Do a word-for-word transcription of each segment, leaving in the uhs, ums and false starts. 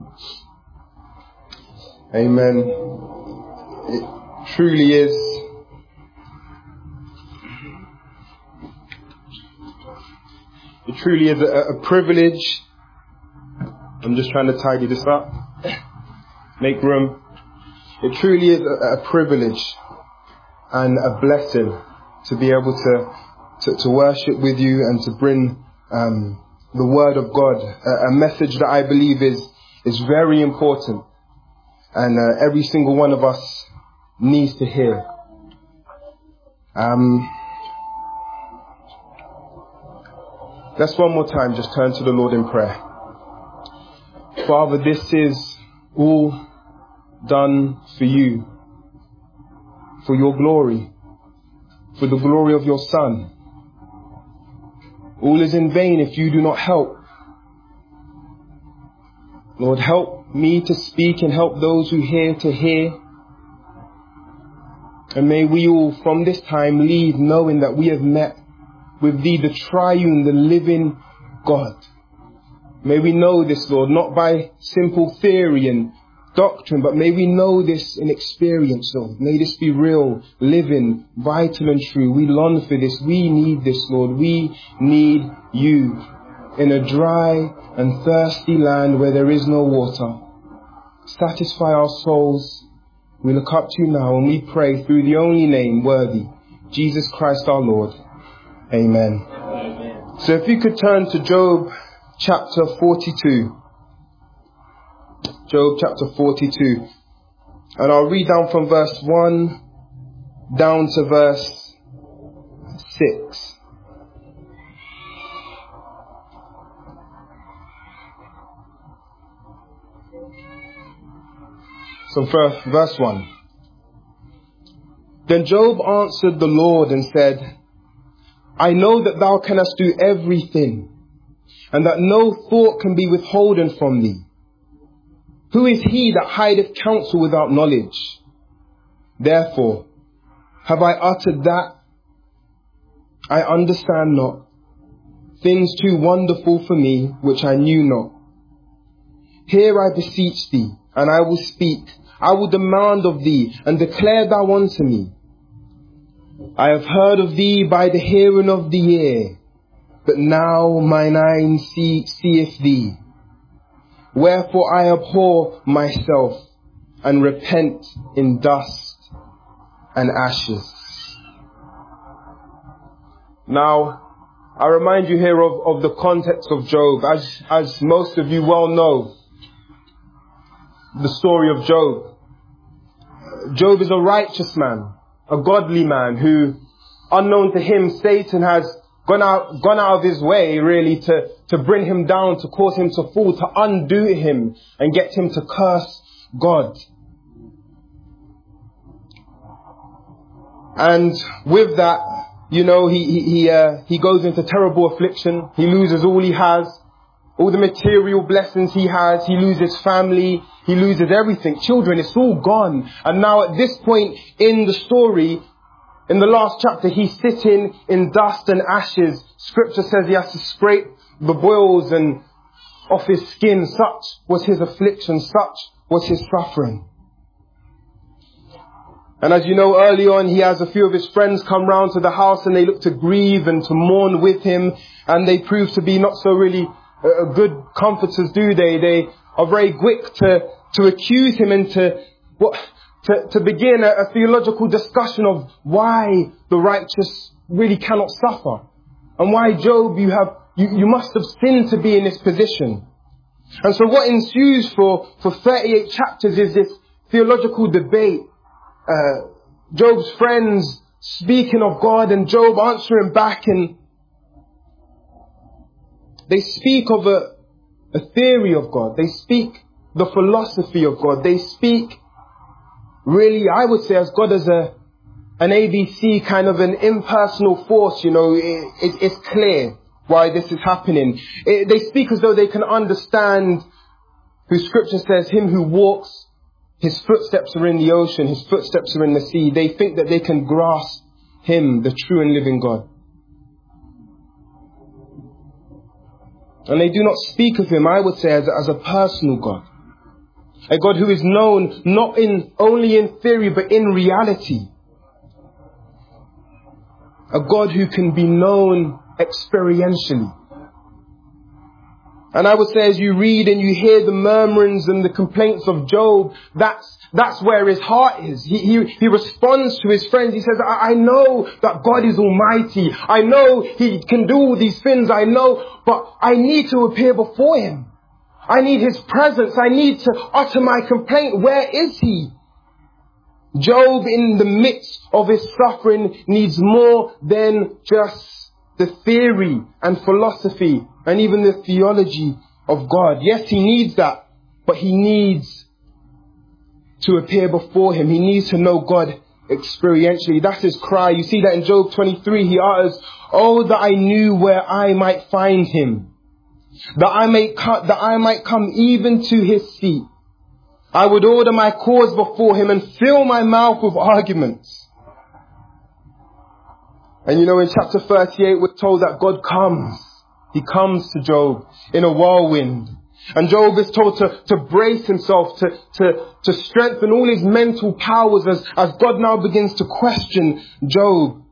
Amen. It truly is It truly is a, a privilege. I'm just trying to tidy this up. Make room. It truly is a, a privilege and a blessing to be able to, to, to worship with you and to bring um, the Word of God, a, a message that I believe is, is very important. And uh, every single one of us needs to hear. Um, let's one more time just turn to the Lord in prayer. Father, this is all done for you, for your glory, for the glory of your Son. All is in vain if you do not help. Lord, help me to speak and help those who hear to hear. And may we all from this time leave knowing that we have met with thee, the triune, the living God. May we know this, Lord, not by simple theory and doctrine, but may we know this in experience, Lord. May this be real, living, vital and true. We long for this. We need this, Lord. We need you in a dry and thirsty land where there is no water. Satisfy our souls. We look up to you now and we pray through the only name worthy, Jesus Christ our Lord. Amen. Amen. So if you could turn to Job chapter forty-two. Job chapter forty-two. And I'll read down from verse one down to verse six. So for verse one. Then Job answered the Lord and said, I know that thou canst do everything, and that no thought can be withholden from thee. Who is he that hideth counsel without knowledge? Therefore, have I uttered that I understand not, things too wonderful for me, which I knew not. Hear, I beseech thee, and I will speak. I will demand of thee, and declare thou unto me. I have heard of thee by the hearing of the ear, but now mine eye see, seeth thee. Wherefore I abhor myself, and repent in dust and ashes. Now, I remind you here of, of the context of Job. As, as most of you well know, the story of Job. Job is a righteous man, a godly man who, unknown to him, Satan has gone out, gone out of his way really to, to bring him down, to cause him to fall, to undo him and get him to curse God. And with that, you know, he, he, he, uh, he goes into terrible affliction. He loses all he has, all the material blessings he has. He loses family. He loses everything. Children, it's all gone. And now at this point in the story, in the last chapter, he's sitting in dust and ashes. Scripture says he has to scrape the boils and off his skin. Such was his affliction. Such was his suffering. And as you know, early on, he has a few of his friends come round to the house and they look to grieve and to mourn with him. And they prove to be not so really uh, good comforters, do they? They are very quick to, to accuse him and to, what, to, to begin a, a theological discussion of why the righteous really cannot suffer. And why, Job, you have, you, you must have sinned to be in this position. And so what ensues for, for thirty-eight chapters is this theological debate. Uh, Job's friends speaking of God and Job answering back, and they speak of a, a theory of God. They speak the philosophy of God. They speak really, I would say, as God as a an A B C, kind of an impersonal force. You know, it, it, it's clear why this is happening. It, they speak as though they can understand who Scripture says, him who walks, his footsteps are in the ocean, his footsteps are in the sea. They think that they can grasp him, the true and living God. And they do not speak of him, I would say, as, as a personal God. A God who is known not in only in theory but in reality. A God who can be known experientially. And I would say, as you read and you hear the murmurings and the complaints of Job, that's that's where his heart is. He he, he responds to his friends. He says, I, I know that God is almighty. I know He can do all these things. I know, but I need to appear before Him. I need His presence. I need to utter my complaint. Where is He? Job, in the midst of his suffering, needs more than just the theory and philosophy and even the theology of God. Yes, he needs that, but he needs to appear before Him. He needs to know God experientially. That's his cry. You see that in Job twenty-three. He utters, "Oh, that I knew where I might find Him, that I may cut, that I might come even to His seat. I would order my cause before Him and fill my mouth with arguments." And you know, in chapter thirty-eight, we're told that God comes. He comes to Job in a whirlwind. And Job is told to, to brace himself, to, to, to strengthen all his mental powers as, as God now begins to question Job.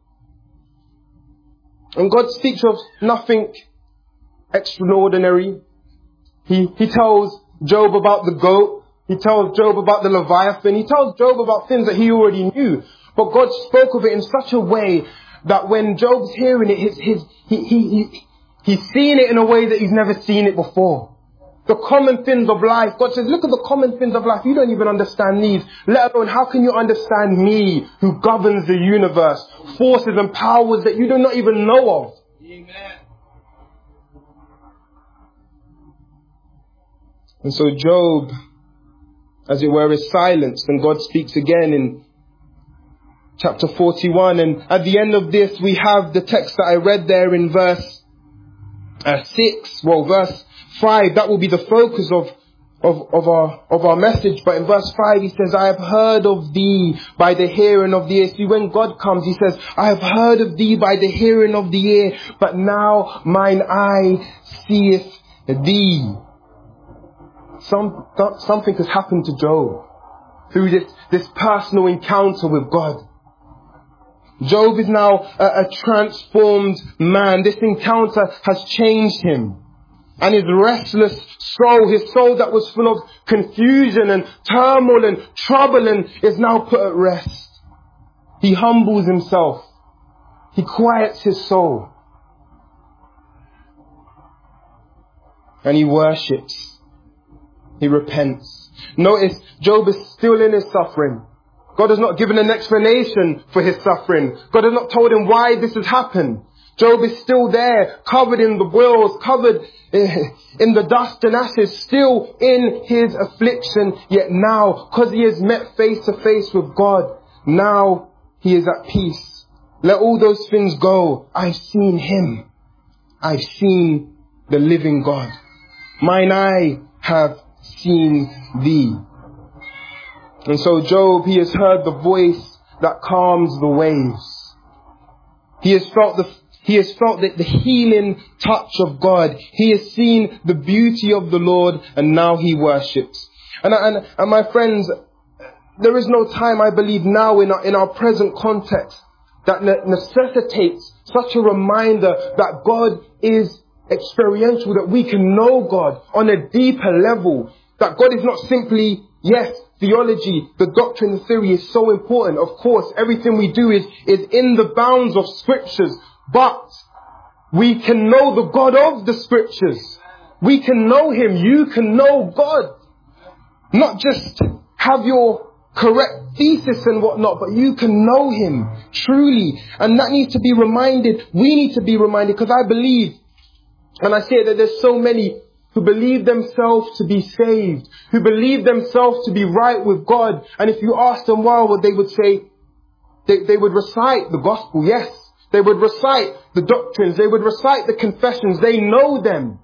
And God speaks of nothing extraordinary. He, he tells Job about the goat. He tells Job about the Leviathan. He tells Job about things that he already knew. But God spoke of it in such a way that when Job's hearing it, his, his, he, he, he, he's seeing it in a way that he's never seen it before. The common things of life. God says, look at the common things of life. You don't even understand these. Let alone, how can you understand me who governs the universe? Forces and powers that you do not even know of. Amen. And so Job, as it were, is silenced, and God speaks again in chapter forty-one. And at the end of this, we have the text that I read there in verse uh, six, well, verse five. That will be the focus of, of, of our, of our message. But in verse five, he says, "I have heard of thee by the hearing of the ear." See, when God comes, he says, "I have heard of thee by the hearing of the ear, but now mine eye seeth thee." Some, something has happened to Job through this, this personal encounter with God. Job is now a, a transformed man. This encounter has changed him. And his restless soul, his soul that was full of confusion and turmoil and trouble, and is now put at rest. He humbles himself. He quiets his soul. And he worships. He repents. Notice, Job is still in his suffering. God has not given an explanation for his suffering. God has not told him why this has happened. Job is still there, covered in the boils, covered in the dust and ashes, still in his affliction. Yet now, because he has met face to face with God, now he is at peace. Let all those things go. I've seen Him. I've seen the living God. Mine eye have seen thee. And so Job, he has heard the voice that calms the waves. He has felt the He has felt the, the healing touch of God. He has seen the beauty of the Lord, and now he worships. And, and, and my friends, there is no time, I believe, now in our, in our present context that ne- necessitates such a reminder that God is experiential, that we can know God on a deeper level, that God is not simply, yes, theology, the doctrine, the theory is so important. Of course, everything we do is, is in the bounds of scriptures, but we can know the God of the scriptures. We can know Him. You can know God. Not just have your correct thesis and whatnot, but you can know Him truly. And that needs to be reminded. We need to be reminded, because I believe, and I say that there's so many who believe themselves to be saved, who believe themselves to be right with God. And if you ask them why, well, they would say, they, they would recite the gospel, yes. They would recite the doctrines. They would recite the confessions. They know them.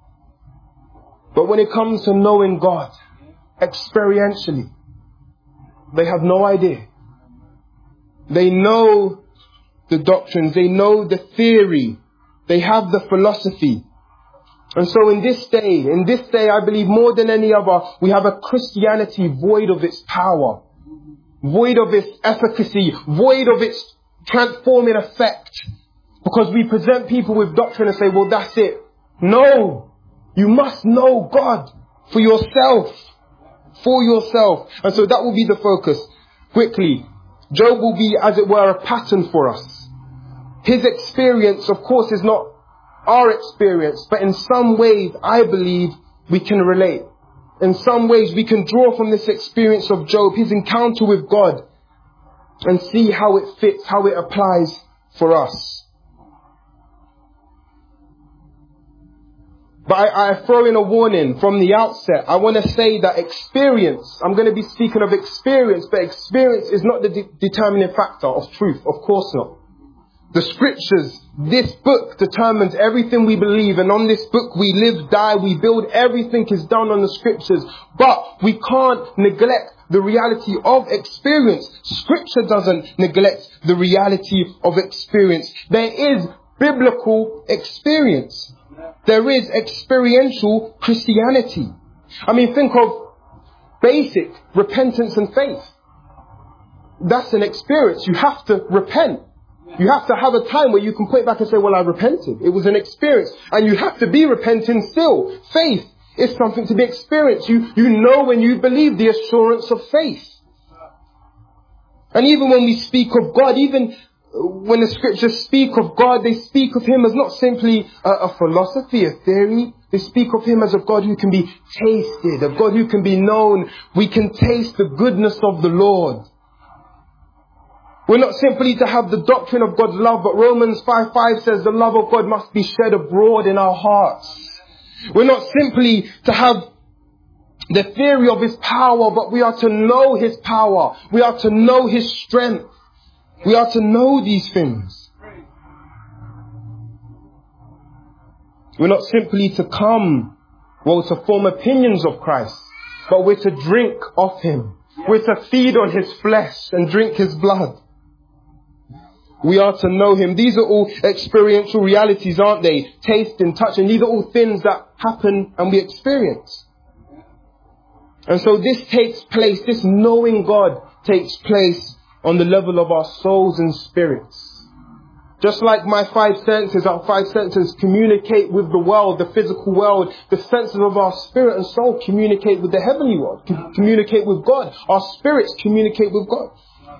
But when it comes to knowing God experientially, they have no idea. They know the doctrines. They know the theory. They have the philosophy. And so in this day, in this day, I believe more than any other, we have a Christianity void of its power, void of its efficacy, void of its transforming effect. Because we present people with doctrine and say, well, that's it. No, you must know God for yourself, for yourself. And so that will be the focus. Quickly, Job will be, as it were, a pattern for us. His experience, of course, is not our experience, but in some ways, I believe we can relate. In some ways, we can draw from this experience of Job, his encounter with God, and see how it fits, how it applies for us. But I, I throw in a warning from the outset. I want to say that experience, I'm going to be speaking of experience, but experience is not the de- determining factor of truth. Of course not. The scriptures, this book determines everything we believe, and on this book we live, die, we build, everything is done on the scriptures. But we can't neglect the reality of experience. Scripture doesn't neglect the reality of experience. There is biblical experience. There is experiential Christianity. I mean, think of basic repentance and faith. That's an experience. You have to repent. You have to have a time where you can point back and say, well, I repented. It was an experience. And you have to be repenting still. Faith is something to be experienced. You, you know when you believe, the assurance of faith. And even when we speak of God, even when the scriptures speak of God, they speak of Him as not simply a, a philosophy, a theory. They speak of Him as a God who can be tasted, a God who can be known. We can taste the goodness of the Lord. We're not simply to have the doctrine of God's love, but Romans five five says the love of God must be shed abroad in our hearts. We're not simply to have the theory of His power, but we are to know His power. We are to know His strength. We are to know these things. We're not simply to come, well, to form opinions of Christ, but we're to drink of Him. We're to feed on His flesh and drink His blood. We are to know Him. These are all experiential realities, aren't they? Taste and touch. And these are all things that happen and we experience. And so this takes place, this knowing God takes place on the level of our souls and spirits. Just like my five senses, our five senses communicate with the world, the physical world, the senses of our spirit and soul communicate with the heavenly world, communicate with God. Our spirits communicate with God.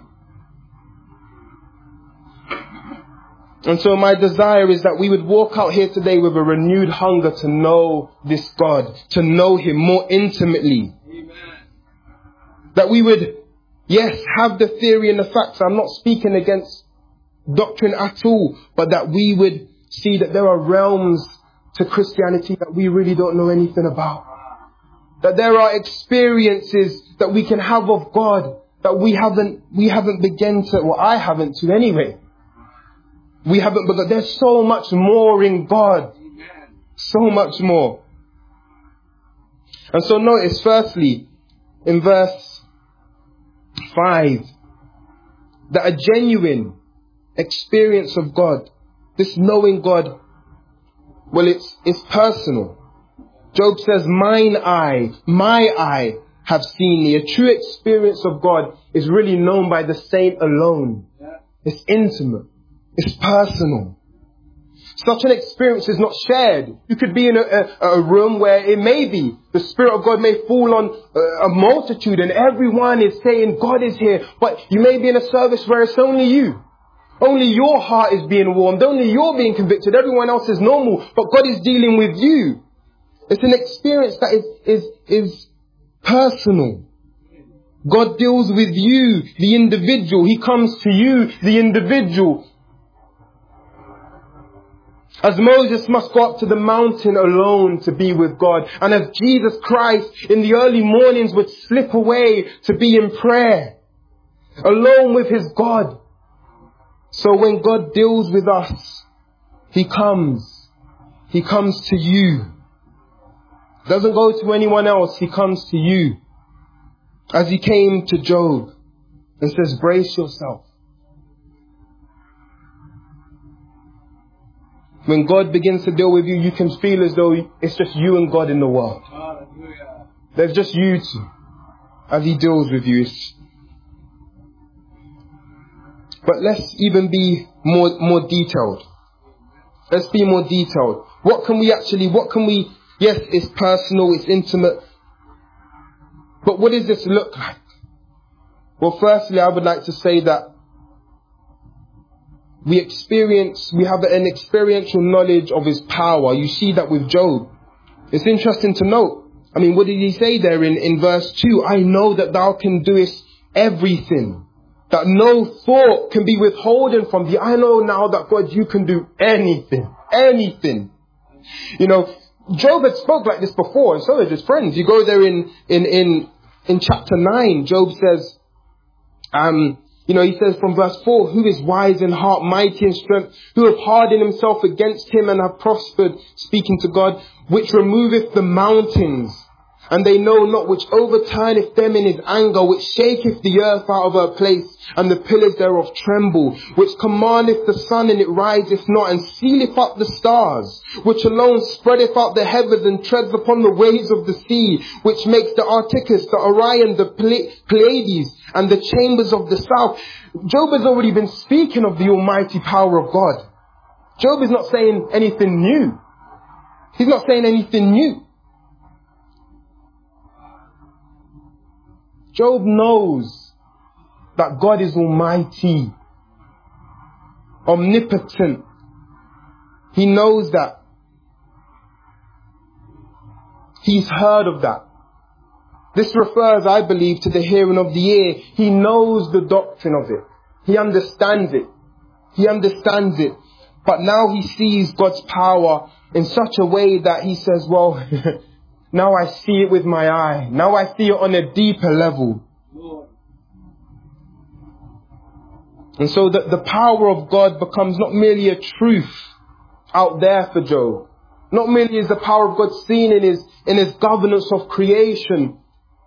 And so my desire is that we would walk out here today with a renewed hunger to know this God, to know Him more intimately. Amen. That we would, yes, have the theory and the facts. I'm not speaking against doctrine at all, but that we would see that there are realms to Christianity that we really don't know anything about. That there are experiences that we can have of God that we haven't, we haven't begun to, well, I haven't to anyway. We haven't, but there's so much more in God. So much more. And so notice, firstly, in verse five, that a genuine experience of God, this knowing God, well, it's, it's personal. Job says, mine eye, my eye have seen thee. A true experience of God is really known by the saint alone. It's intimate. It's personal. Such an experience is not shared. You could be in a, a, a room where it may be, the Spirit of God may fall on a, a multitude and everyone is saying God is here. But you may be in a service where it's only you. Only your heart is being warmed. Only you're being convicted. Everyone else is normal. But God is dealing with you. It's an experience that is, is, is personal. God deals with you, the individual. He comes to you, the individual. As Moses must go up to the mountain alone to be with God. And as Jesus Christ in the early mornings would slip away to be in prayer, alone with His God. So when God deals with us, He comes. He comes to you. Doesn't go to anyone else. He comes to you. As He came to Job and says, brace yourself. When God begins to deal with you, you can feel as though it's just you and God in the world. There's just you two as He deals with you. But let's even be more more detailed. Let's be more detailed. What can we actually, what can we, yes, it's personal, it's intimate. But what does this look like? Well, firstly, I would like to say that we experience, we have an experiential knowledge of His power. You see that with Job. It's interesting to note. I mean, what did he say there in, in verse two? I know that thou can doest everything, that no thought can be withholden from thee. I know now that God, you can do anything, anything. You know, Job had spoke like this before, and so did his friends. You go there in, in, in, in chapter nine, Job says, um, you know, he says from verse four, who is wise in heart, mighty in strength, who have hardened himself against him and have prospered, speaking to God, which removeth the mountains, and they know not, which overturneth them in his anger, which shaketh the earth out of her place, and the pillars thereof tremble, which commandeth the sun, and it riseth not, and sealeth up the stars, which alone spreadeth out the heavens, and treads upon the waves of the sea, which makes the Arcticus, the Orion, the Pleiades, and the chambers of the south. Job has already been speaking of the almighty power of God. Job is not saying anything new. He's not saying anything new. Job knows that God is almighty, omnipotent. He knows that. He's heard of that. This refers, I believe, to the hearing of the ear. He knows the doctrine of it. He understands it. He understands it. But now he sees God's power in such a way that he says, well, now I see it with my eye. Now I see it on a deeper level. And so the, the power of God becomes not merely a truth out there for Job. Not merely is the power of God seen in his, in his governance of creation,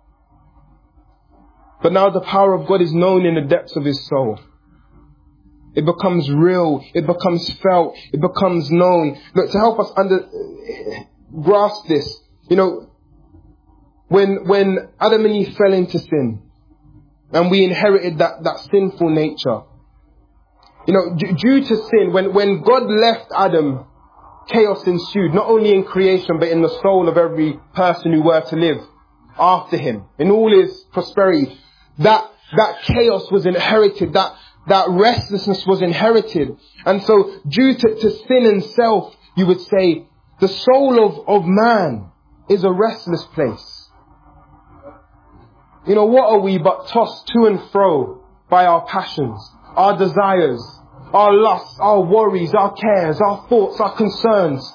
but now the power of God is known in the depths of his soul. It becomes real. It becomes felt. It becomes known. Look, to help us under, grasp this, you know, when, when Adam and Eve fell into sin and we inherited that, that sinful nature, you know, d- due to sin, when, when God left Adam, chaos ensued, not only in creation, but in the soul of every person who were to live after him, in all his prosperity. That, that chaos was inherited, that, that restlessness was inherited. And so, due to, to sin and self, you would say, the soul of, of man is a restless place. You know, what are we but tossed to and fro by our passions, our desires, our lusts, our worries, our cares, our thoughts, our concerns.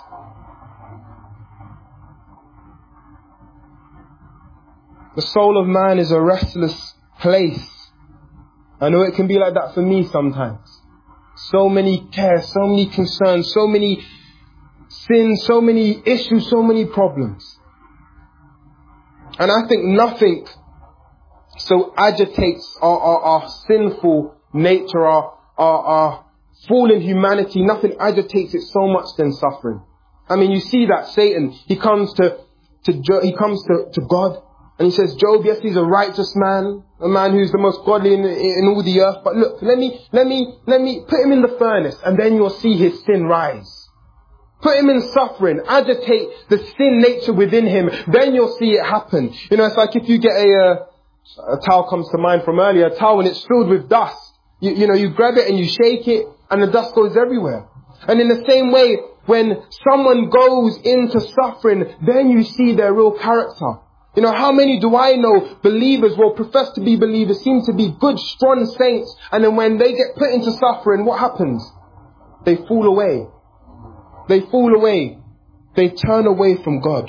The soul of man is a restless place. I know it can be like that for me sometimes. So many cares, so many concerns, so many sins, so many issues, so many problems. And I think nothing so agitates our, our, our sinful nature, our, our, our fallen humanity. Nothing agitates it so much than suffering. I mean, you see that Satan, he comes to, to he comes to, to God. And he says, Job, yes, he's a righteous man, a man who's the most godly in, in all the earth. But look, let me, let me, let me put him in the furnace, and then you'll see his sin rise. Put him in suffering, agitate the sin nature within him, then you'll see it happen. You know, it's like if you get a, uh, a towel comes to mind from earlier, a towel and it's filled with dust. You, you know, you grab it and you shake it, and the dust goes everywhere. And in the same way, when someone goes into suffering, then you see their real character. You know, how many do I know believers, well, profess to be believers, seem to be good, strong saints, and then when they get put into suffering, what happens? They fall away. They fall away. They turn away from God.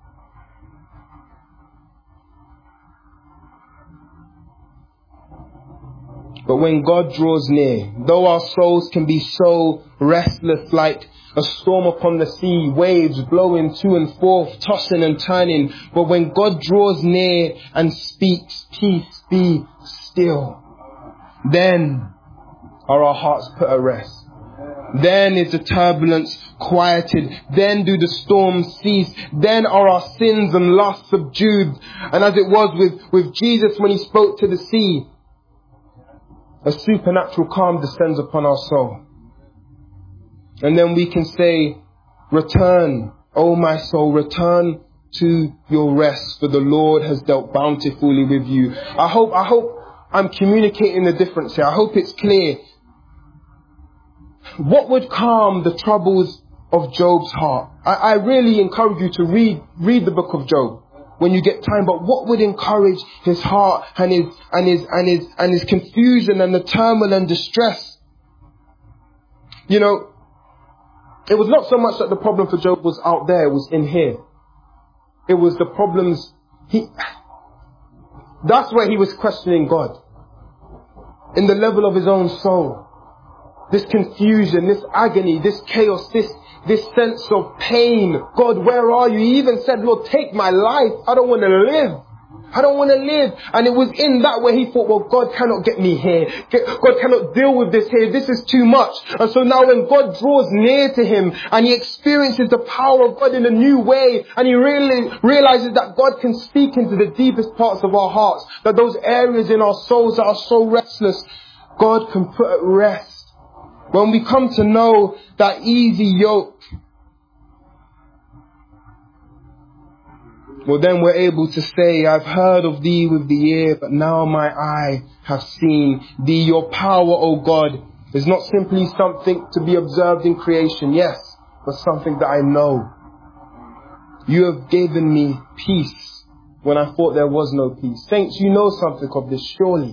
But when God draws near, though our souls can be so restless like a storm upon the sea, waves blowing to and forth, tossing and turning, but when God draws near and speaks, peace be still, then are our hearts put at rest. Then is the turbulence quieted. Then do the storms cease. Then are our sins and lusts subdued. And as it was with, with Jesus when he spoke to the sea, a supernatural calm descends upon our soul. And then we can say, return, O my soul, return to your rest, for the Lord has dealt bountifully with you. I hope, I hope I'm communicating the difference here. I hope it's clear. What would calm the troubles of Job's heart? I, I really encourage you to read, read the book of Job when you get time. But what would encourage his heart and his, and his, and his, and his confusion and the turmoil and distress? You know, it was not so much that the problem for Job was out there, it was in here. It was the problems, he, that's where he was questioning God. In the level of his own soul. This confusion, this agony, this chaos, this, this sense of pain. God, where are you? He even said, Lord, take my life. I don't want to live. I don't want to live. And it was in that where he thought, well, God cannot get me here. God cannot deal with this here. This is too much. And so now when God draws near to him and he experiences the power of God in a new way, and he really realizes that God can speak into the deepest parts of our hearts, that those areas in our souls that are so restless, God can put at rest. When we come to know that easy yoke, well then we're able to say, I've heard of thee with the ear, but now my eye have seen thee. Your power, O God, is not simply something to be observed in creation, yes, but something that I know. You have given me peace when I thought there was no peace. Saints, you know something of this, surely.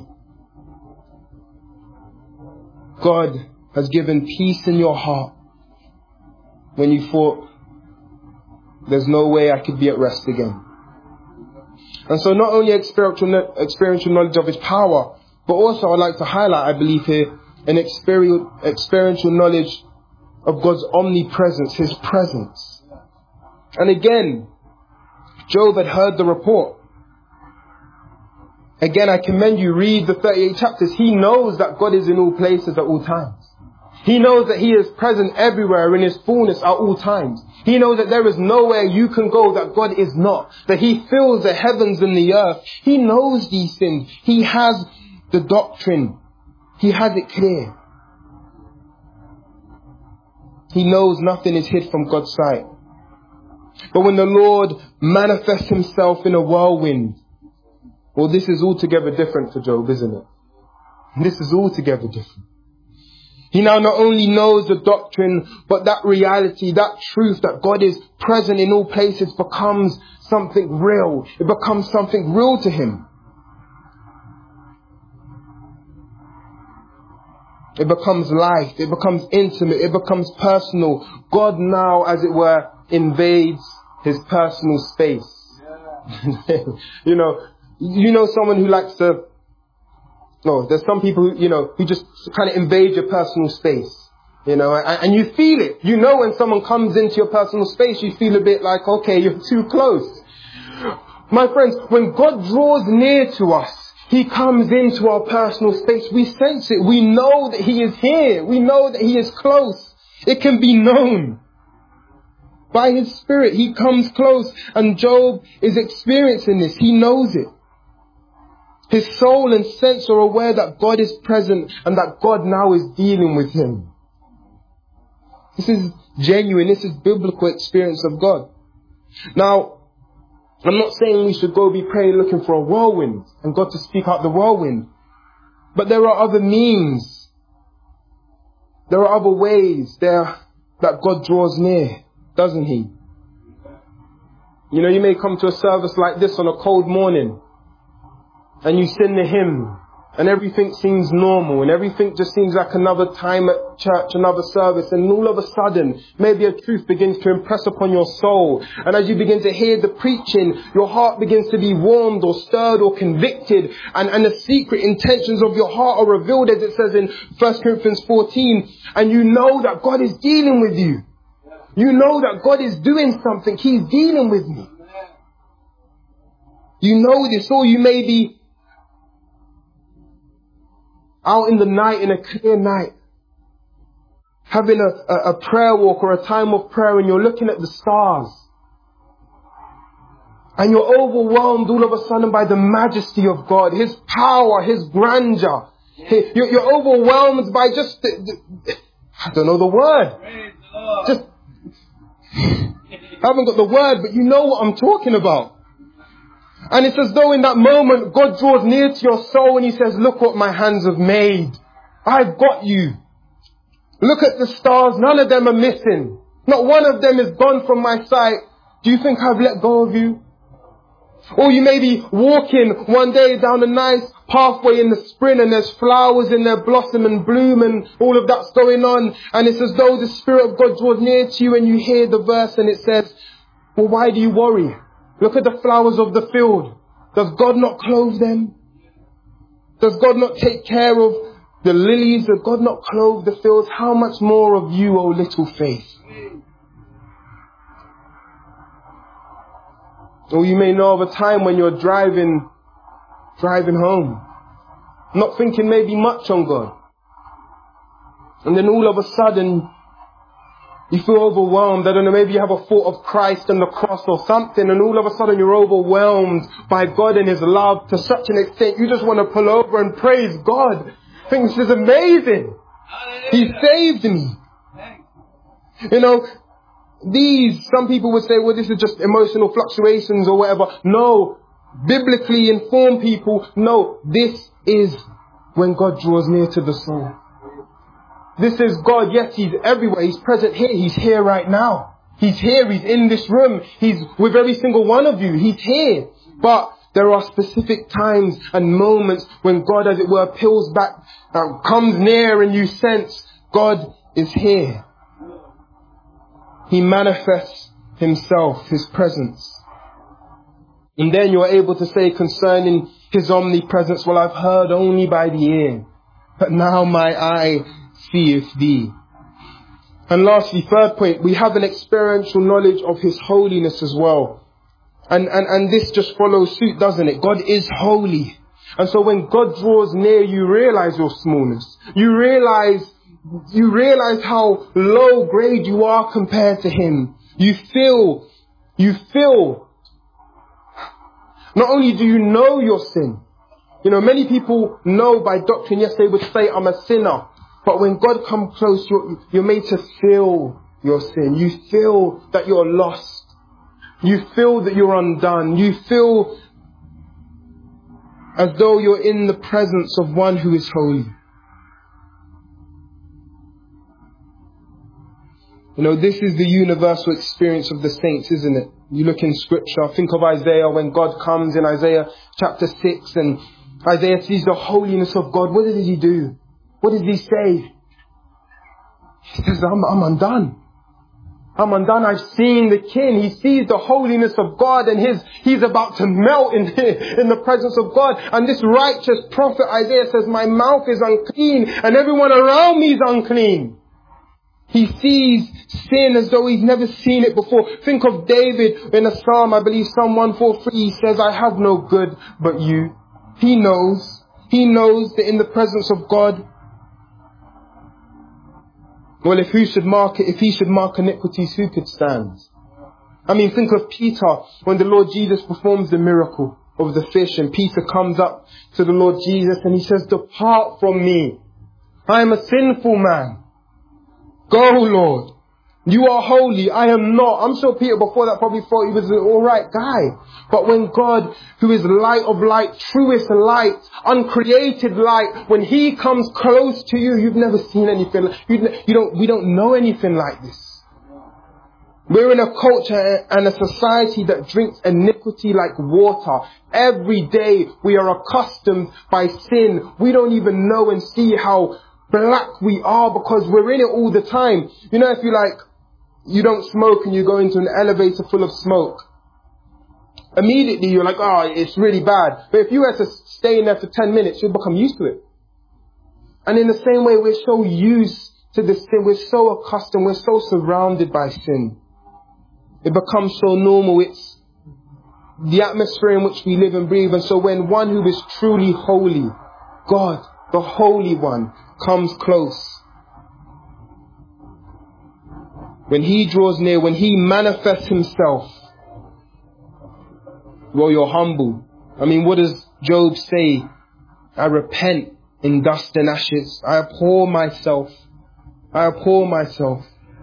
God has given peace in your heart when you thought there's no way I could be at rest again. And so not only experiential, experiential knowledge of his power, but also I'd like to highlight, I believe here, an experiential, experiential knowledge of God's omnipresence, his presence. And again, Job had heard the report. Again, I commend you, read the thirty-eight chapters. He knows that God is in all places at all times. He knows that he is present everywhere in his fullness at all times. He knows that there is nowhere you can go that God is not. That he fills the heavens and the earth. He knows these things. He has the doctrine. He has it clear. He knows nothing is hid from God's sight. But when the Lord manifests himself in a whirlwind, well, this is altogether different for Job, isn't it? This is altogether different. He now not only knows the doctrine, but that reality, that truth that God is present in all places becomes something real. It becomes something real to him. It becomes life. It becomes intimate. It becomes personal. God now, as it were, invades his personal space. Yeah. you know, you know someone who likes to No, there's some people who, you know, who just kind of invade your personal space, you know, and, and you feel it. You know, when someone comes into your personal space, you feel a bit like, okay, you're too close. My friends, when God draws near to us, he comes into our personal space. We sense it. We know that he is here. We know that he is close. It can be known. By his Spirit, he comes close, and Job is experiencing this. He knows it. His soul and sense are aware that God is present and that God now is dealing with him. This is genuine. This is biblical experience of God. Now, I'm not saying we should go be praying looking for a whirlwind and God to speak out the whirlwind. But there are other means. There are other ways there that God draws near, doesn't he? You know, you may come to a service like this on a cold morning, and you sing the hymn, and everything seems normal, and everything just seems like another time at church, another service, and all of a sudden, maybe a truth begins to impress upon your soul. And as you begin to hear the preaching, your heart begins to be warmed or stirred or convicted, and, and the secret intentions of your heart are revealed, as it says in First Corinthians fourteen, and you know that God is dealing with you. You know that God is doing something. He's dealing with me. You know this, or you may be out in the night, in a clear night, having a, a, a prayer walk or a time of prayer and you're looking at the stars. And you're overwhelmed all of a sudden by the majesty of God, His power, His grandeur. You're, you're overwhelmed by just, the, the, I don't know the word. Just, I haven't got the word, but you know what I'm talking about. And it's as though in that moment, God draws near to your soul and He says, look what my hands have made. I've got you. Look at the stars. None of them are missing. Not one of them is gone from my sight. Do you think I've let go of you? Or you may be walking one day down a nice pathway in the spring and there's flowers in their blossom and bloom and all of that's going on. And it's as though the Spirit of God draws near to you and you hear the verse and it says, well, why do you worry? Look at the flowers of the field. Does God not clothe them? Does God not take care of the lilies? Does God not clothe the fields? How much more of you, O little faith? Or you may know of a time when you're driving, driving home, not thinking maybe much on God. And then all of a sudden, you feel overwhelmed. I don't know, maybe you have a thought of Christ and the cross or something, and all of a sudden you're overwhelmed by God and His love to such an extent you just want to pull over and praise God. I think this is amazing. He saved me. You know, these, some people would say, well, this is just emotional fluctuations or whatever. No, biblically informed people, no, this is when God draws near to the soul. This is God. Yes, He's everywhere. He's present here. He's here right now. He's here. He's in this room. He's with every single one of you. He's here. But there are specific times and moments when God, as it were, peels back, uh, comes near and you sense God is here. He manifests Himself, His presence. And then you are able to say concerning His omnipresence, well, I've heard only by the ear, but now my eye seeth Thee. And lastly, third point, we have an experiential knowledge of His holiness as well. And, and, and this just follows suit, doesn't it? God is holy. And so when God draws near, you realize your smallness. You realize You realize how low grade you are compared to Him. You feel, you feel, not only do you know your sin, you know, many people know by doctrine, yes, they would say, I'm a sinner. But when God comes close, you're, you're made to feel your sin. You feel that you're lost. You feel that you're undone. You feel as though you're in the presence of one who is holy. You know, this is the universal experience of the saints, isn't it? You look in scripture, think of Isaiah when God comes in Isaiah chapter six and Isaiah sees the holiness of God. What did he do? What did he say? He says, I'm, I'm undone. I'm undone. I've seen the King. He sees the holiness of God and his, he's about to melt in, in the presence of God. And this righteous prophet Isaiah says, my mouth is unclean and everyone around me is unclean. He sees sin as though he's never seen it before. Think of David in a psalm, I believe Psalm one forty-three, he says, I have no good but you. He knows. He knows that in the presence of God, well, if who should mark it, if he should mark iniquities, who could stand? I mean, think of Peter when the Lord Jesus performs the miracle of the fish and Peter comes up to the Lord Jesus and he says, depart from me. I am a sinful man. Go, Lord. You are holy. I am not. I'm sure Peter before that probably thought he was an alright guy. But when God, who is light of light, truest light, uncreated light, when He comes close to you, you've never seen anything. You don't, we don't know anything like this. We're in a culture and a society that drinks iniquity like water. Every day we are accustomed by sin. We don't even know and see how black we are because we're in it all the time. You know, if you like, you don't smoke and you go into an elevator full of smoke, immediately you're like, oh, it's really bad. But if you had to stay in there for ten minutes, you'll become used to it. And in the same way, we're so used to this sin. We're so accustomed. We're so surrounded by sin. It becomes so normal. It's the atmosphere in which we live and breathe. And so when one who is truly holy, God, the Holy One, comes close, when he draws near, when he manifests himself, well, you're humble. I mean, what does Job say? I repent in dust and ashes. I abhor myself. I abhor myself.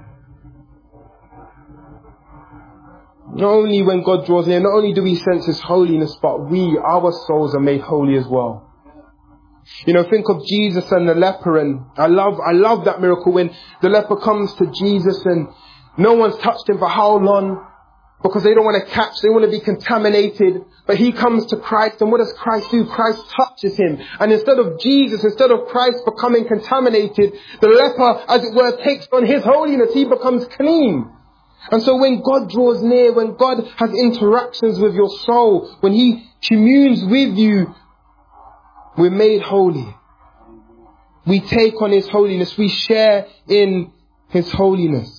Not only when God draws near, not only do we sense His holiness, but we, our souls, are made holy as well. You know, think of Jesus and the leper, and I love, I love that miracle when the leper comes to Jesus and no one's touched him for how long? Because they don't want to catch, they want to be contaminated. But he comes to Christ, and what does Christ do? Christ touches him. And instead of Jesus, instead of Christ becoming contaminated, the leper, as it were, takes on his holiness. He becomes clean. And so when God draws near, when God has interactions with your soul, when He communes with you, we're made holy. We take on His holiness. We share in His holiness.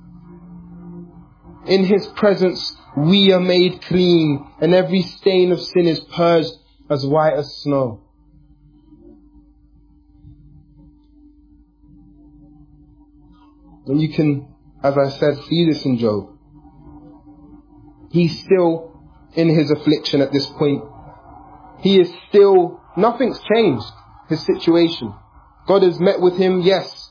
In His presence, we are made clean, and every stain of sin is purged as white as snow. And you can, as I said, see this in Job. He's still in his affliction at this point. He is still, nothing's changed his situation. God has met with him, yes.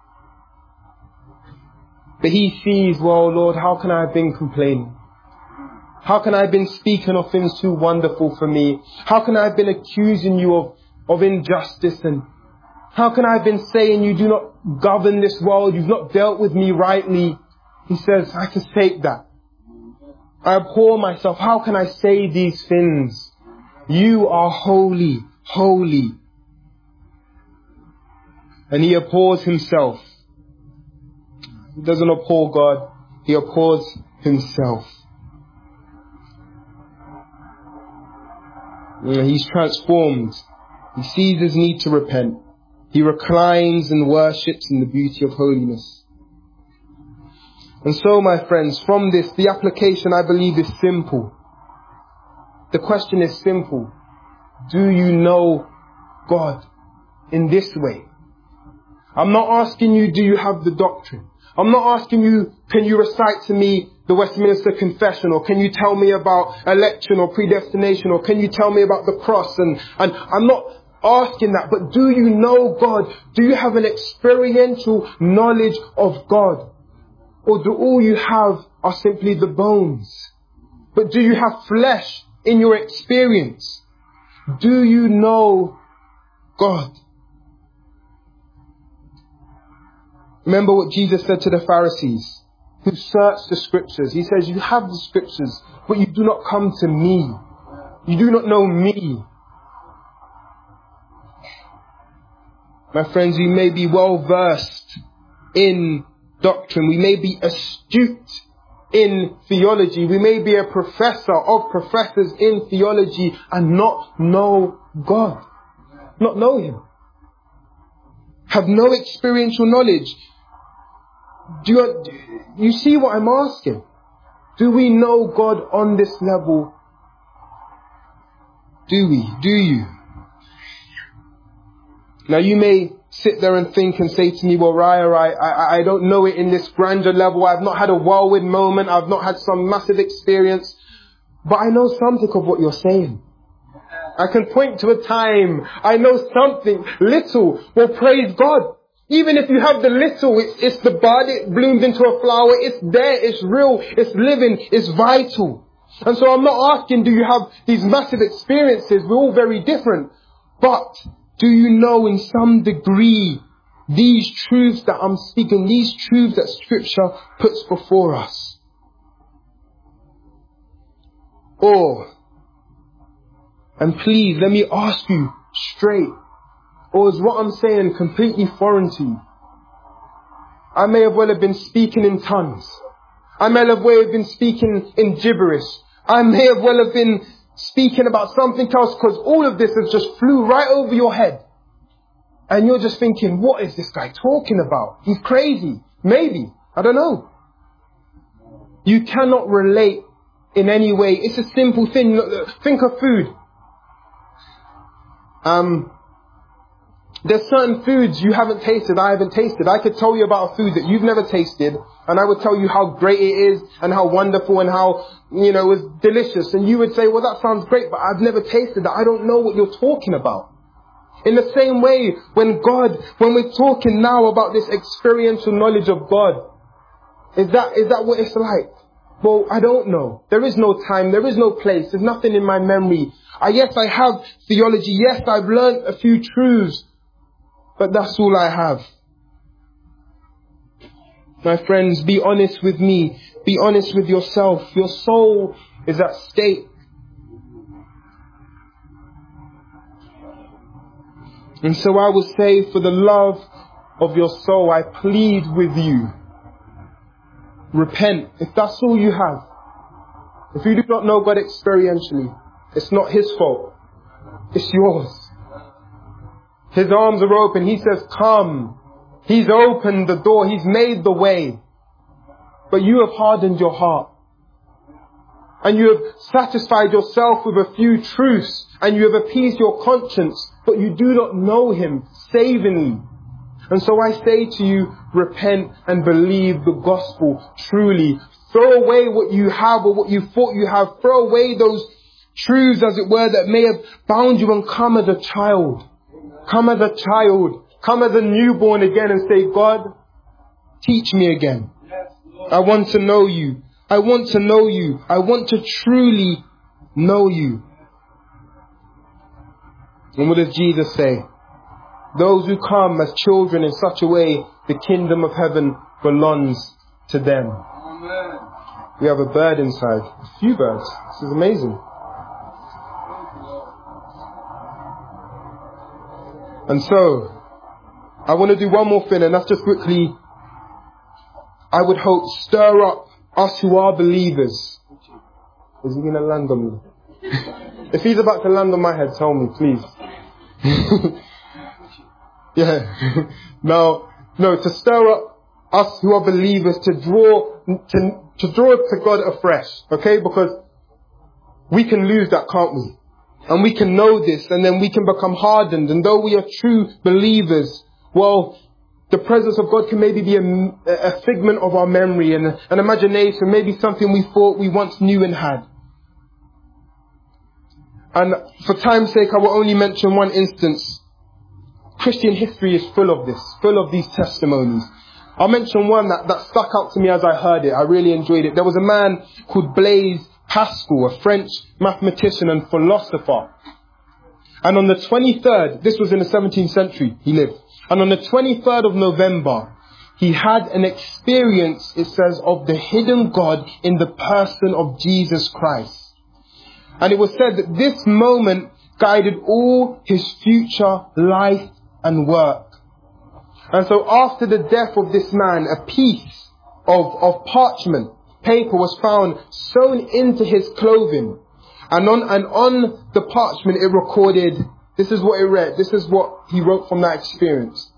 But he sees, well, Lord, how can I have been complaining? How can I have been speaking of things too wonderful for me? How can I have been accusing you of, of injustice? And how can I have been saying you do not govern this world? You've not dealt with me rightly. He says, I forsake that. I abhor myself. How can I say these things? You are holy, holy. And he abhors himself. He doesn't abhor God. He abhors himself. He's transformed. He sees his need to repent. He reclines and worships in the beauty of holiness. And so, my friends, from this, the application, I believe, is simple. The question is simple. Do you know God in this way? I'm not asking you, do you have the doctrine? I'm not asking you, can you recite to me the Westminster Confession, or can you tell me about election or predestination, or can you tell me about the cross? And, and I'm not asking that, but do you know God? Do you have an experiential knowledge of God? Or do all you have are simply the bones? But do you have flesh in your experience? Do you know God? Remember what Jesus said to the Pharisees who searched the scriptures. He says, you have the scriptures, but you do not come to me. You do not know me. My friends, we may be well versed in doctrine. We may be astute in theology. We may be a professor of professors in theology and not know God. Not know Him. Have no experiential knowledge. Do you, you see what I'm asking? Do we know God on this level? Do we? Do you? Now you may sit there and think and say to me, well, Raya, I, I, I don't know it in this grander level. I've not had a whirlwind moment. I've not had some massive experience. But I know something of what you're saying. I can point to a time. I know something little. Well, praise God. Even if you have the little, it's, it's the bud, it blooms into a flower. It's there, it's real, it's living, it's vital. And so I'm not asking, do you have these massive experiences? We're all very different. But do you know in some degree these truths that I'm speaking, these truths that Scripture puts before us? Or, and please let me ask you straight, or is what I'm saying completely foreign to you? I may have well have been speaking in tongues. I may have well have been speaking in gibberish. I may have well have been speaking about something else, because all of this has just flew right over your head. And you're just thinking, what is this guy talking about? He's crazy. Maybe. I don't know. You cannot relate in any way. It's a simple thing. Think of food. Um, There's certain foods you haven't tasted, I haven't tasted. I could tell you about a food that you've never tasted, and I would tell you how great it is, and how wonderful, and how, you know, it's delicious. And you would say, well, that sounds great, but I've never tasted that. I don't know what you're talking about. In the same way, when God, when we're talking now about this experiential knowledge of God, is that, is that what it's like? Well, I don't know. There is no time. There is no place. There's nothing in my memory. I, yes, I have theology. Yes, I've learned a few truths. But that's all I have. My friends, be honest with me. Be honest with yourself. Your soul is at stake. And so I will say, for the love of your soul, I plead with you. Repent. If that's all you have. If you do not know God experientially, it's not His fault. It's yours. His arms are open. He says, come. He's opened the door. He's made the way. But you have hardened your heart. And you have satisfied yourself with a few truths. And you have appeased your conscience. But you do not know Him savingly. And so I say to you, repent and believe the gospel truly. Throw away what you have or what you thought you have. Throw away those truths, as it were, that may have bound you, and come as a child. Come as a child. Come as a newborn again and say, God, teach me again. I want to know you. I want to know you. I want to truly know you. And what does Jesus say? Those who come as children in such a way, the kingdom of heaven belongs to them. Amen. We have a bird inside. A few birds. This is amazing. And so, I want to do one more thing, and that's just quickly, I would hope, stir up us who are believers. Is he going to land on me? If he's about to land on my head, tell me, please. Yeah. Now, no, to stir up us who are believers, to draw, to, to draw to God afresh. Okay? Because we can lose that, can't we? And we can know this, and then we can become hardened. And though we are true believers, well, the presence of God can maybe be a, a figment of our memory and an imagination, maybe something we thought we once knew and had. And for time's sake, I will only mention one instance. Christian history is full of this, full of these testimonies. I'll mention one that, that stuck out to me as I heard it. I really enjoyed it. There was a man called Blaise Pascal, a French mathematician and philosopher. And on the twenty-third, this was in the seventeenth century, he lived. And on the twenty-third of November, he had an experience, it says, of the hidden God in the person of Jesus Christ. And it was said that this moment guided all his future life and work. And so after the death of this man, a piece of, of parchment, paper was found sewn into his clothing. And on, and on the parchment it recorded, this is what it read, this is what he wrote from that experience.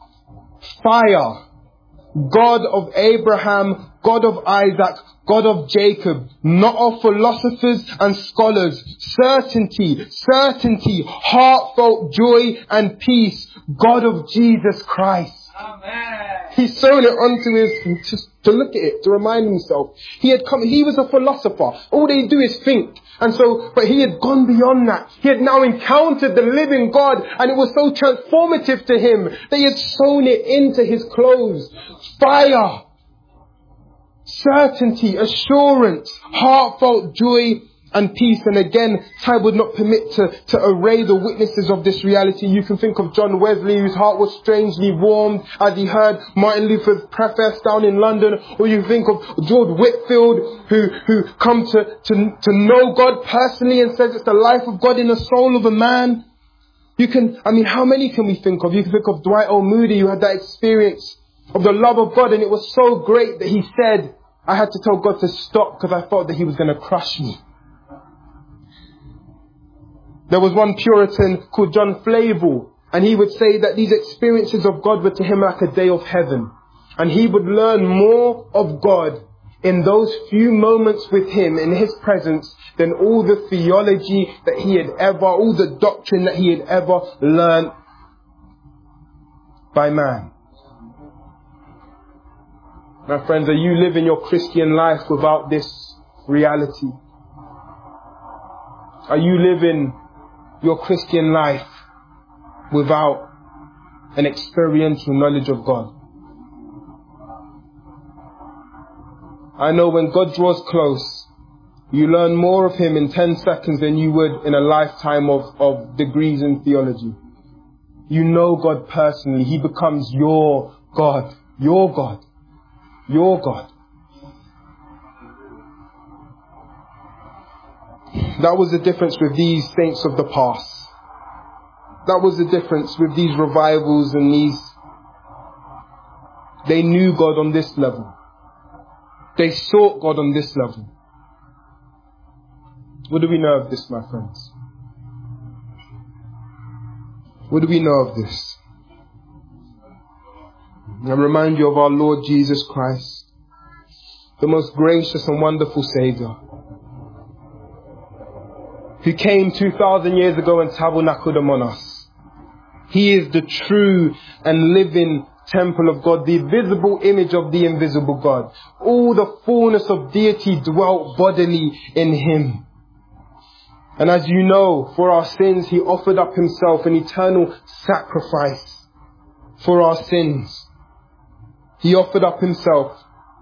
Fire, God of Abraham, God of Isaac, God of Jacob, not of philosophers and scholars, certainty, certainty, heartfelt joy and peace, God of Jesus Christ. Amen. He's sewn it onto his, just to look at it, to remind himself. He had come, he was a philosopher. All they do is think. And so, but he had gone beyond that. He had now encountered the living God, and it was so transformative to him that he had sewn it into his clothes. Fire, certainty, assurance, heartfelt joy and peace. And again, time would not permit to, to array the witnesses of this reality. You can think of John Wesley, whose heart was strangely warmed as he heard Martin Luther's preface down in London. Or you think of George Whitefield, who, who come to, to, to know God personally and says it's the life of God in the soul of a man. You can, I mean, how many can we think of? You can think of Dwight L. Moody, who had that experience of the love of God, and it was so great that he said, I had to tell God to stop because I thought that he was going to crush me. There was one Puritan called John Flavel, and he would say that these experiences of God were to him like a day of heaven. And he would learn more of God in those few moments with him, in his presence, than all the theology that he had ever, all the doctrine that he had ever learned. by man. My friends, are you living your Christian life without this reality? Are you living your Christian life without an experiential knowledge of God? I know when God draws close, you learn more of Him in ten seconds than you would in a lifetime of, of degrees in theology. You know God personally. He becomes your God. Your God. Your God. That was the difference with these saints of the past. That was the difference with these revivals and these. They knew God on this level. They sought God on this level. What do we know of this, my friends? What do we know of this? I remind you of our Lord Jesus Christ, the most gracious and wonderful Saviour, who came two thousand years ago and tabernacled among us. He is the true and living temple of God, the visible image of the invisible God. All the fullness of deity dwelt bodily in Him. And as you know, for our sins, He offered up Himself an eternal sacrifice for our sins. He offered up Himself.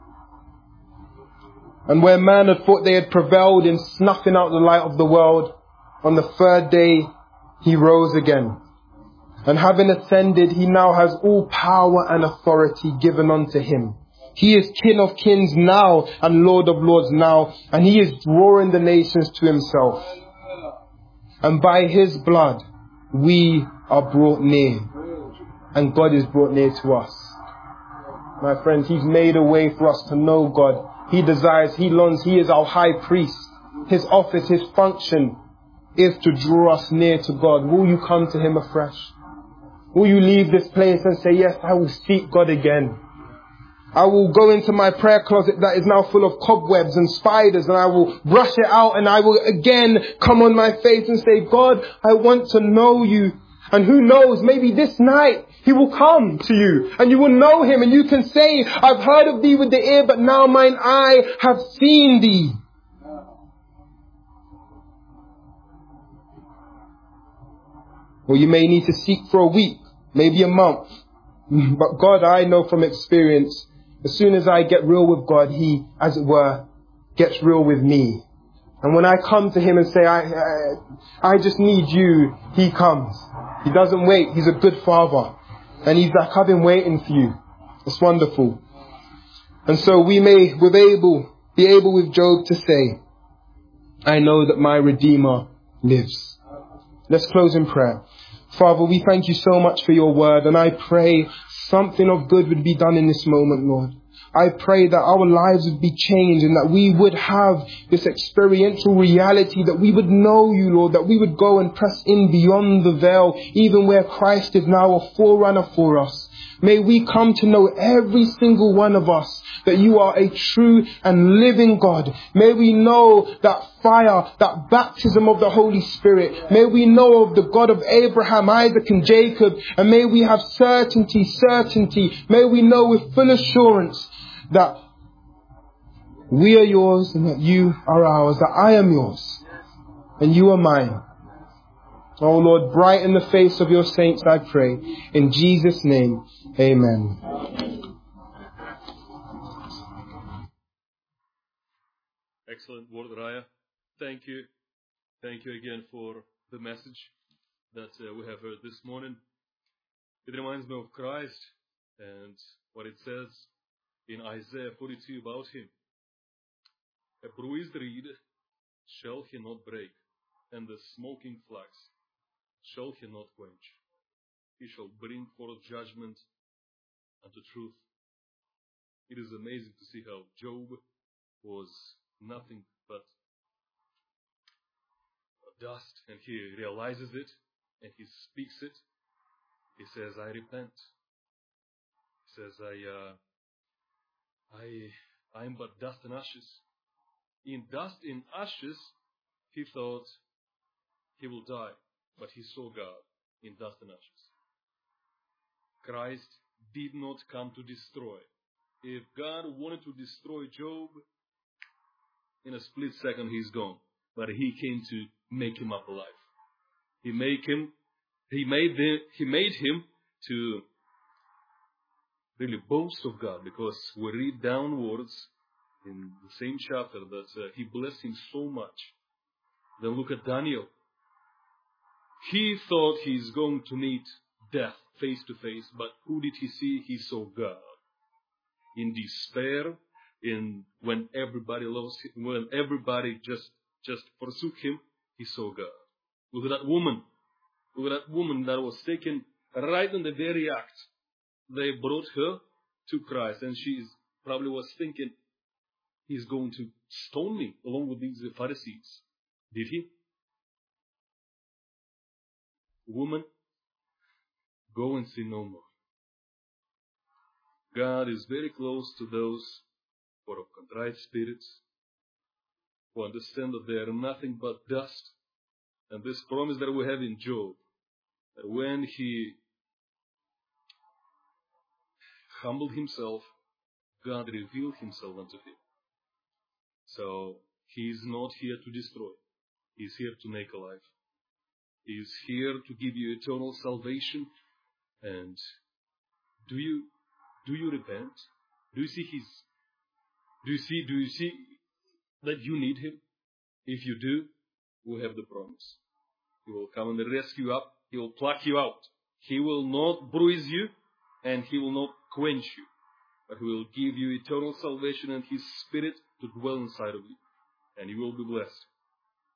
And where man had thought they had prevailed in snuffing out the light of the world, on the third day He rose again. And having ascended, He now has all power and authority given unto Him. He is King of kings now and Lord of lords now. And He is drawing the nations to Himself. And by His blood, we are brought near. And God is brought near to us. My friends, He's made a way for us to know God. He desires, He longs, He is our high priest. His office, His function is to draw us near to God. Will you come to Him afresh? Will you leave this place and say, yes, I will seek God again. I will go into my prayer closet that is now full of cobwebs and spiders, and I will brush it out, and I will again come on my face and say, God, I want to know you. And who knows, maybe this night He will come to you and you will know Him, and you can say, I've heard of thee with the ear, but now mine eye have seen thee. Or you may need to seek for a week, maybe a month. But God, I know from experience, as soon as I get real with God, He, as it were, gets real with me. And when I come to Him and say, I, I, I just need you, He comes. He doesn't wait. He's a good Father. And He's like, I've been waiting for you. It's wonderful. And so we may with able, be able with Job to say, I know that my Redeemer lives. Let's close in prayer. Father, we thank you so much for your word, and I pray something of good would be done in this moment, Lord. I pray that our lives would be changed and that we would have this experiential reality, that we would know you, Lord, that we would go and press in beyond the veil, even where Christ is now a forerunner for us. May we come to know, every single one of us, that you are a true and living God. May we know that fire, that baptism of the Holy Spirit. May we know of the God of Abraham, Isaac and Jacob. And may we have certainty, certainty. May we know with full assurance that we are yours and that you are ours, that I am yours and you are mine. Oh Lord, brighten the face of your saints, I pray. In Jesus' name, amen. Excellent word, Raya. Thank you. Thank you again for the message that uh, we have heard this morning. It reminds me of Christ and what it says in Isaiah forty-two about Him. A bruised reed shall He not break, and the smoking flax shall He not quench. He shall bring forth judgment unto truth. It is amazing to see how Job was nothing but dust, and he realizes it, and he speaks it. He says, I repent. He says, I, uh, I, I am but dust and ashes. In dust and ashes, he thought he will die, but he saw God in dust and ashes. Christ did not come to destroy. If God wanted to destroy Job, in a split second he's gone. But he came to make him up alive. He made him, he made the, he made him to really boast of God, because we read downwards in the same chapter that uh, he blessed him so much. Then look at Daniel. He thought he's going to meet death face to face, but who did he see? He saw God. In despair, in when everybody lost him, when everybody just just forsook him, he saw God. Look at that woman. Look at that woman that was taken right in the very act. They brought her to Christ, and she probably was thinking, he's going to stone me along with these Pharisees. Did he? Woman, go and sin no more. God is very close to those who are of contrite spirits, who understand that they are nothing but dust. And this promise that we have in Job, that when he humbled himself, God revealed himself unto him. So he is not here to destroy. He is here to make alive. He is here to give you eternal salvation. And do you do you repent? Do you see his do you see do you see that you need him? If you do, we have the promise. He will come and rescue you up. He will pluck you out. He will not bruise you, and he will not quench you, but he will give you eternal salvation and his Spirit to dwell inside of you, and you will be blessed.